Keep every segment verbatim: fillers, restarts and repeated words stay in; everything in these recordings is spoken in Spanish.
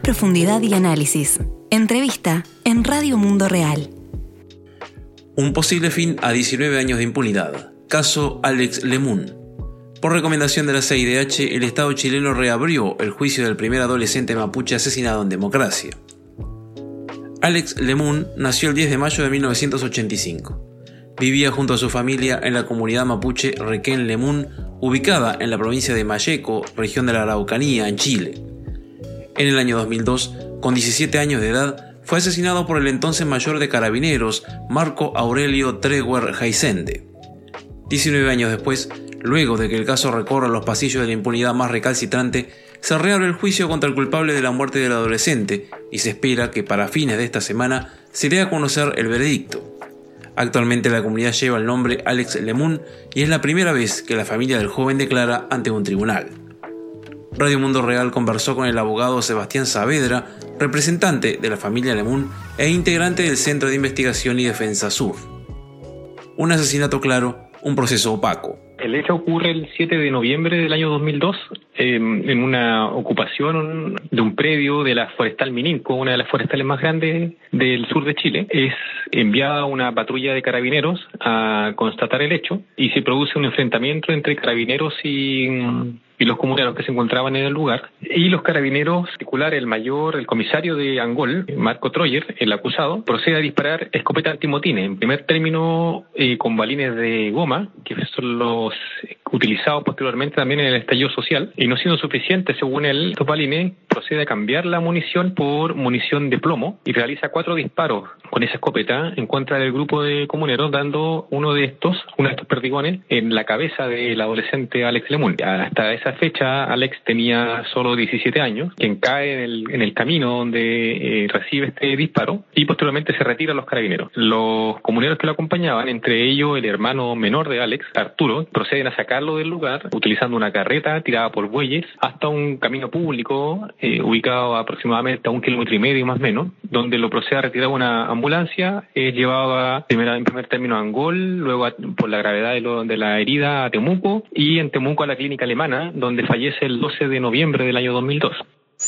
profundidad y análisis. Entrevista en Radio Mundo Real. Un posible fin a diecinueve años de impunidad. Caso Alex Lemun. Por recomendación de la C I D H, el Estado chileno reabrió el juicio del primer adolescente mapuche asesinado en democracia. Alex Lemun nació el diez de mayo de mil novecientos ochenta y cinco. Vivía junto a su familia en la comunidad mapuche Requén Lemun, ubicada en la provincia de Malleco, región de la Araucanía, en Chile. En el año dos mil dos, con diecisiete años de edad, fue asesinado por el entonces mayor de Carabineros, Marco Aurelio Treguer Jaizende. diecinueve años después, luego de que el caso recorra los pasillos de la impunidad más recalcitrante, se reabre el juicio contra el culpable de la muerte del adolescente y se espera que para fines de esta semana se dé a conocer el veredicto. Actualmente la comunidad lleva el nombre Alex Lemun y es la primera vez que la familia del joven declara ante un tribunal. Radio Mundo Real conversó con el abogado Sebastián Saavedra, representante de la familia Lemun e integrante del Centro de Investigación y Defensa Sur. Un asesinato claro, un proceso opaco. El hecho ocurre el siete de noviembre del año dos mil dos eh, en una ocupación de un predio de la Forestal Mininco, una de las forestales más grandes del sur de Chile. Es enviada una patrulla de carabineros a constatar el hecho y se produce un enfrentamiento entre carabineros y, y los comuneros que se encontraban en el lugar. Y los carabineros, en particular el mayor, el comisario de Angol, Marco Troyer, el acusado, procede a disparar escopeta antimotines. En primer término, eh, con balines de goma, que son los utilizados posteriormente también en el estallido social, y no siendo suficiente, según él, estos balines, procede a cambiar la munición por munición de plomo y realiza cuatro disparos con esa escopeta en contra del grupo de comuneros, dando uno de estos, uno de estos perdigones, en la cabeza del adolescente Alex Lemun. Hasta esa fecha, Alex tenía solo diecisiete años, quien cae en el, en el camino donde eh, recibe este disparo y posteriormente se retira a los carabineros. Los comuneros que lo acompañaban, entre ellos el hermano menor de Alex, Arturo, proceden a sacarlo del lugar utilizando una carreta tirada por bueyes hasta un camino público eh, ubicado aproximadamente a un kilómetro y medio más o menos, donde lo procede a retirar una ambulancia, eh, llevaba primero, en primer término a Angol, luego a, por la gravedad de, lo, de la herida a Temuco y en Temuco a la clínica alemana, donde fallece el doce de noviembre del año dos mil dos.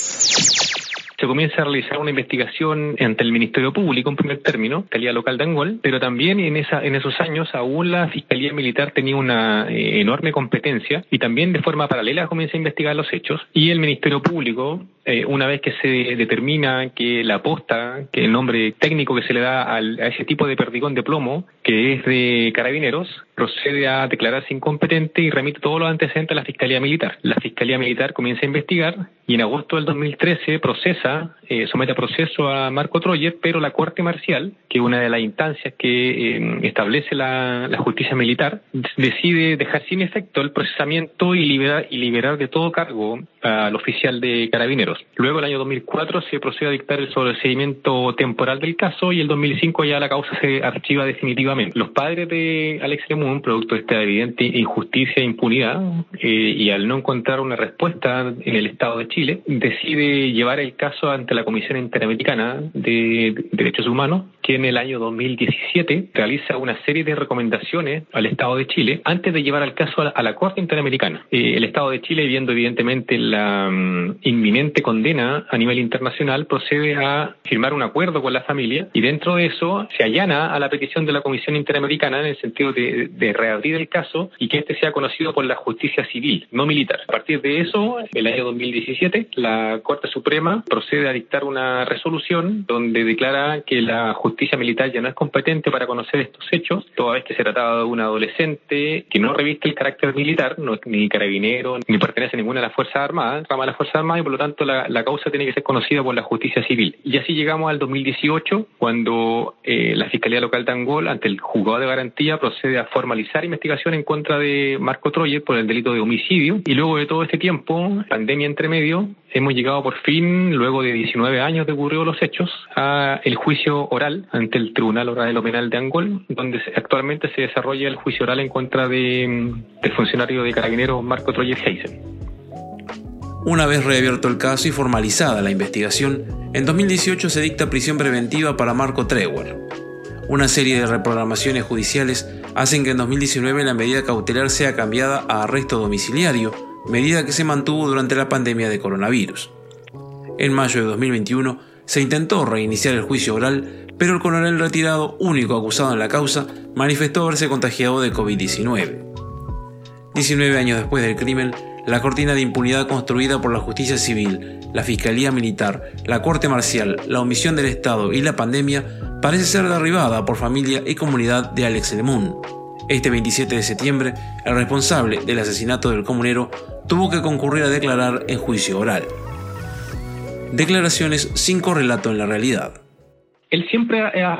Se comienza a realizar una investigación ante el Ministerio Público en primer término, Fiscalía Local de Angol, pero también en esa en esos años aún la Fiscalía Militar tenía una eh, enorme competencia y también de forma paralela comienza a investigar los hechos y el Ministerio Público, eh, una vez que se determina que la posta, que el nombre técnico que se le da al, a ese tipo de perdigón de plomo, que es de Carabineros, procede a declararse incompetente y remite todos los antecedentes a la Fiscalía Militar. La Fiscalía Militar comienza a investigar y en agosto del dos mil trece procesa, eh, somete a proceso a Marco Troyer, pero la Corte Marcial, que es una de las instancias que eh, establece la, la justicia militar, decide dejar sin efecto el procesamiento y liberar, y liberar de todo cargo al oficial de Carabineros. Luego, el año dos mil cuatro, se procede a dictar el sobreseimiento temporal del caso y el dos mil cinco ya la causa se archiva definitivamente. Los padres de Alex Lemun, producto de esta evidente injusticia e impunidad, eh, y al no encontrar una respuesta en el Estado de Chile, decide llevar el caso ante la Comisión Interamericana de Derechos Humanos, que en el año dos mil diecisiete realiza una serie de recomendaciones al Estado de Chile antes de llevar el caso a la, a la Corte Interamericana. Eh, el Estado de Chile, viendo evidentemente la um, inminente condena a nivel internacional, procede a firmar un acuerdo con la familia y dentro de eso se allana a la petición de la Comisión Interamericana en el sentido de, de reabrir el caso y que este sea conocido por la justicia civil, no militar. A partir de eso, el año dos mil diecisiete, la Corte Suprema procede a dictar una resolución donde declara que la justicia militar ya no es competente para conocer estos hechos, toda vez que se trataba de un adolescente que no reviste el carácter militar, no es ni carabinero, ni pertenece a ninguna de las Fuerzas Armadas, rama de las Fuerzas Armadas, y por lo tanto la, la causa tiene que ser conocida por la justicia civil. Y así llegamos al dos mil dieciocho, cuando eh, la Fiscalía Local de Angol, ante el Juzgado de Garantía, procede a formalizar investigación en contra de Marco Troyer por el delito de homicidio, y luego de todo este tiempo, pandemia entre medio, hemos llegado por fin, luego de diecinueve años de ocurrido los hechos, a el juicio oral ante el Tribunal Oral de lo Penal de Angol, donde actualmente se desarrolla el juicio oral en contra de, del funcionario de Carabineros Marco Troyer Heisen. Una vez reabierto el caso y formalizada la investigación, en dos mil dieciocho se dicta prisión preventiva para Marco Treguer. Una serie de reprogramaciones judiciales hacen que en dos mil diecinueve la medida cautelar sea cambiada a arresto domiciliario, medida que se mantuvo durante la pandemia de coronavirus. En mayo de dos mil veintiuno se intentó reiniciar el juicio oral, pero el coronel retirado, único acusado en la causa, manifestó haberse contagiado de COVID diecinueve. diecinueve años después del crimen, la cortina de impunidad construida por la justicia civil, la fiscalía militar, la corte marcial, la omisión del Estado y la pandemia parece ser derribada por familia y comunidad de Alex Lemun. Este veintisiete de septiembre, el responsable del asesinato del comunero tuvo que concurrir a declarar en juicio oral. Declaraciones sin correlato en la realidad. Él siempre ha, ha,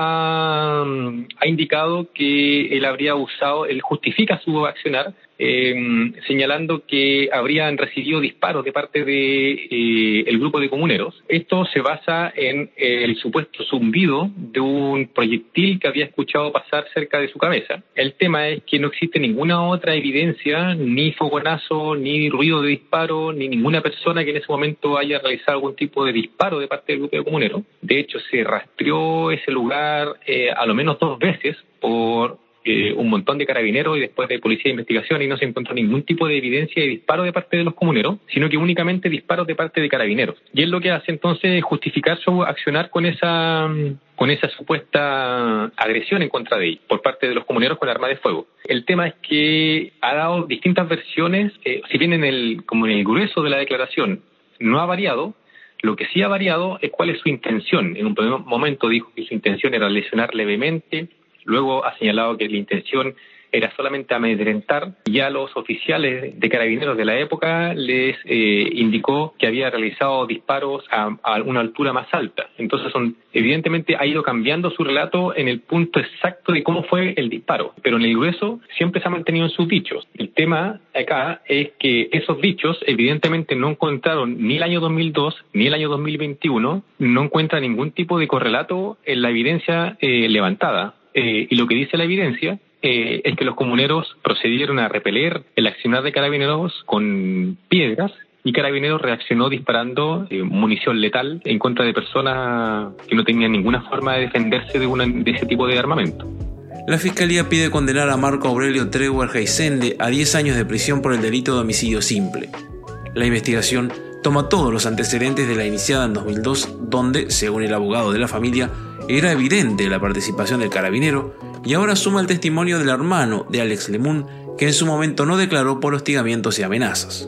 ha, ha indicado que él habría usado, él justifica su accionar, eh, señalando que habrían recibido disparos de parte de eh, el grupo de comuneros. Esto se basa en el supuesto zumbido de un proyectil que había escuchado pasar cerca de su cabeza. El tema es que no existe ninguna otra evidencia, ni fogonazo, ni ruido de disparo, ni ninguna persona que en ese momento haya realizado algún tipo de disparo de parte del grupo de comuneros. De hecho, se rastreó ese lugar eh, a lo menos dos veces por Eh, un montón de carabineros y después de policía de investigación, y no se encontró ningún tipo de evidencia de disparo de parte de los comuneros, sino que únicamente disparos de parte de carabineros. Y él lo que hace entonces es justificar su accionar con esa con esa supuesta agresión en contra de él por parte de los comuneros con arma de fuego. El tema es que ha dado distintas versiones, eh, si bien en el como en el grueso de la declaración no ha variado. Lo que sí ha variado es cuál es su intención. En un primer momento dijo que su intención era lesionar levemente. Luego ha señalado que la intención era solamente amedrentar. Ya los oficiales de carabineros de la época les eh, indicó que había realizado disparos a, a una altura más alta. Entonces, son, evidentemente ha ido cambiando su relato en el punto exacto de cómo fue el disparo. Pero en el grueso siempre se ha mantenido en sus dichos. El tema acá es que esos dichos evidentemente no encontraron ni el año dos mil dos ni el año dos mil veintiuno, no encuentra ningún tipo de correlato en la evidencia eh, levantada. Eh, y lo que dice la evidencia eh, es que los comuneros procedieron a repeler el accionar de carabineros con piedras, y Carabineros reaccionó disparando eh, munición letal en contra de personas que no tenían ninguna forma de defenderse de, una, de ese tipo de armamento. La Fiscalía pide condenar a Marco Aurelio Treuer Geisende a diez años de prisión por el delito de homicidio simple. La investigación toma todos los antecedentes de la iniciada en dos mil dos, donde, según el abogado de la familia, era evidente la participación del carabinero, y ahora suma el testimonio del hermano de Alex Lemun, que en su momento no declaró por hostigamientos y amenazas.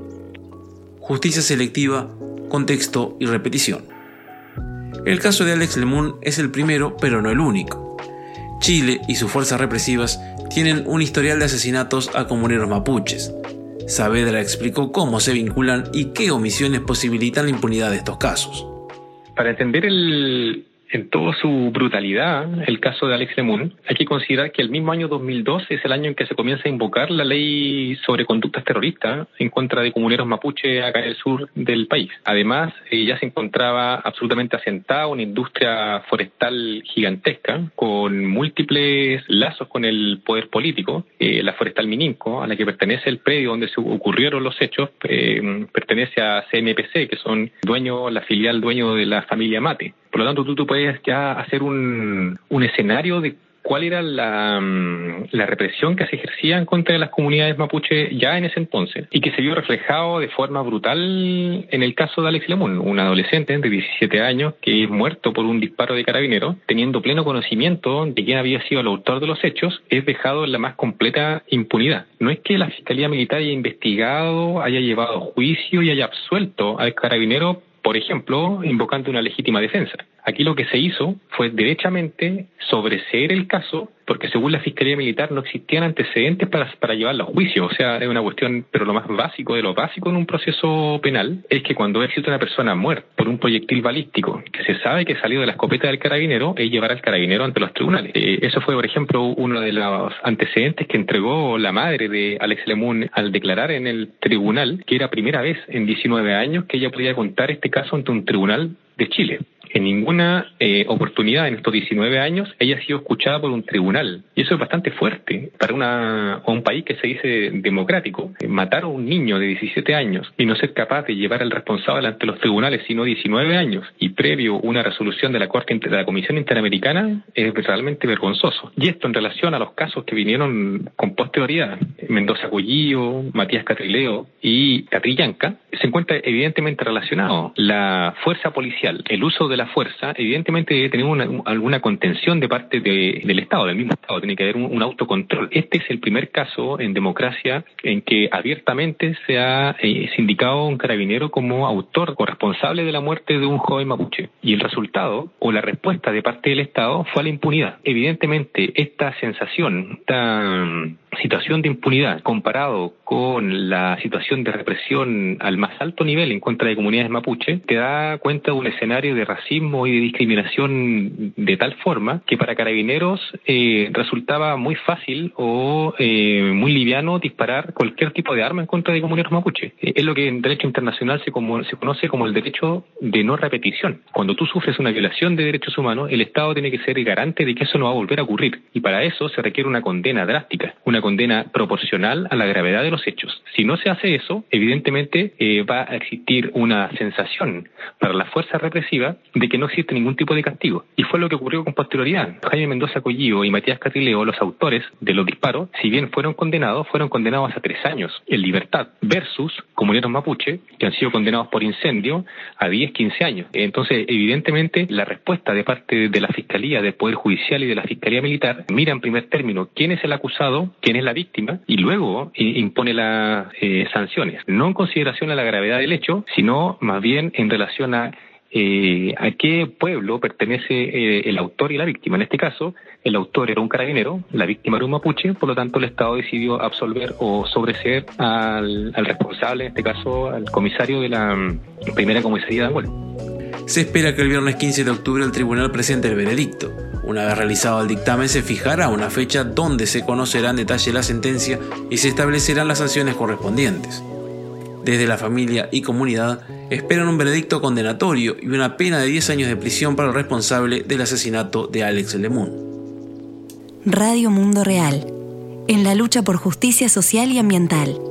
Justicia selectiva, contexto y repetición. El caso de Alex Lemun es el primero, pero no el único. Chile y sus fuerzas represivas tienen un historial de asesinatos a comuneros mapuches. Saavedra explicó cómo se vinculan y qué omisiones posibilitan la impunidad de estos casos. Para entender el, en toda su brutalidad el caso de Alex Lemun, hay que considerar que el mismo año dos mil dos es el año en que se comienza a invocar la ley sobre conductas terroristas en contra de comuneros mapuche acá en el sur del país. Además, eh, ya se encontraba absolutamente asentada una industria forestal gigantesca con múltiples lazos con el poder político. Eh, la Forestal Mininco, a la que pertenece el predio donde se ocurrieron los hechos, eh, pertenece a C M P C, que son dueños, la filial dueño de la familia Mate. Por lo tanto, tú, tú puedes ya hacer un, un escenario de cuál era la, la represión que se ejercía en contra de las comunidades mapuche ya en ese entonces, y que se vio reflejado de forma brutal en el caso de Alex Lemun, un adolescente de diecisiete años que es muerto por un disparo de carabinero, teniendo pleno conocimiento de quién había sido el autor de los hechos, es dejado en la más completa impunidad. No es que la Fiscalía Militar haya investigado, haya llevado a juicio y haya absuelto al carabinero, por ejemplo, invocando una legítima defensa. Aquí lo que se hizo fue derechamente sobreseer el caso, porque según la Fiscalía Militar no existían antecedentes para, para llevarlo a juicio. O sea, es una cuestión, pero lo más básico de lo básico en un proceso penal es que cuando existe una persona muerta por un proyectil balístico que se sabe que salió de la escopeta del carabinero, es llevar al carabinero ante los tribunales. Eh, eso fue, por ejemplo, uno de los antecedentes que entregó la madre de Alex Lemun al declarar en el tribunal, que era primera vez en diecinueve años que ella podía contar este caso ante un tribunal de Chile. En ninguna eh, oportunidad en estos diecinueve años ella ha sido escuchada por un tribunal. Y eso es bastante fuerte para una, un país que se dice democrático. Matar a un niño de diecisiete años y no ser capaz de llevar al responsable ante los tribunales sino diecinueve años y previo una resolución de la Corte de la Comisión Interamericana es realmente vergonzoso. Y esto en relación a los casos que vinieron con posterioridad. Mendoza Collillo, Matías Catrileo y Catrillanca se encuentra evidentemente relacionado. La fuerza policial, el uso de la fuerza, evidentemente debe tener una, alguna contención de parte de, del Estado, del mismo Estado, tiene que haber un, un autocontrol. Este es el primer caso en democracia en que abiertamente se ha eh, sindicado un carabinero como autor o responsable de la muerte de un joven mapuche. Y el resultado o la respuesta de parte del Estado fue a la impunidad. Evidentemente, esta sensación, esta situación de impunidad comparado con la situación de represión al más alto nivel en contra de comunidades mapuche, te da cuenta de un escenario de racismo y de discriminación de tal forma que para carabineros eh, resultaba muy fácil o eh, muy liviano disparar cualquier tipo de arma en contra de comunidades mapuche. Eh, es lo que en derecho internacional se, como, se conoce como el derecho de no repetición. Cuando tú sufres una violación de derechos humanos, el Estado tiene que ser garante de que eso no va a volver a ocurrir. Y para eso se requiere una condena drástica, una condena proporcional a la gravedad de los hechos. Si no se hace eso, evidentemente eh, va a existir una sensación para la fuerza represiva de que no existe ningún tipo de castigo. Y fue lo que ocurrió con posterioridad. Jaime Mendoza Collío y Matías Catrileo, los autores de los disparos, si bien fueron condenados, fueron condenados a tres años en libertad, versus comuneros mapuche, que han sido condenados por incendio a diez, quince años. Entonces, evidentemente, la respuesta de parte de la Fiscalía, del Poder Judicial y de la Fiscalía Militar mira en primer término quién es el acusado, quién es la víctima, y luego eh, impone las eh, sanciones. No en consideración a la gravedad del hecho, sino más bien en relación a Eh, a qué pueblo pertenece eh, el autor y la víctima. En este caso, el autor era un carabinero, la víctima era un mapuche, por lo tanto el Estado decidió absolver o sobreseer al, al responsable, en este caso al comisario de la um, primera comisaría de Angol. Se espera que el viernes quince de octubre el tribunal presente el veredicto. Una vez realizado el dictamen se fijará una fecha donde se conocerá en detalle la sentencia y se establecerán las sanciones correspondientes. Desde la familia y comunidad esperan un veredicto condenatorio y una pena de diez años de prisión para el responsable del asesinato de Alex Lemun. Radio Mundo Real, en la lucha por justicia social y ambiental.